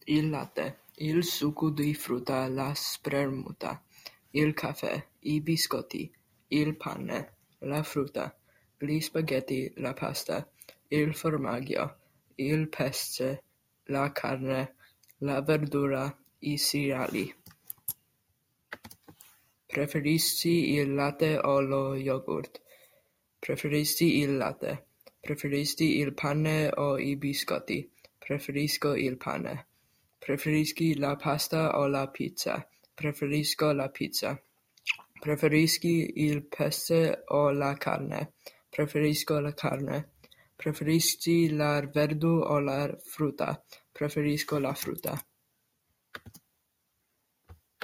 il latte, il succo di frutta, la spremuta, il caffè, i biscotti, il pane, la frutta, gli spaghetti, la pasta, il formaggio, il pesce, la carne, la verdura, i cereali. Preferisci il latte o lo yogurt? Preferisci il latte. Preferisci il pane o i biscotti? Preferisco il pane. Preferisci la pasta o la pizza? Preferisco la pizza. Preferisci il pesce o la carne? Preferisco la carne. Preferisci la verdura o la frutta? Preferisco la frutta.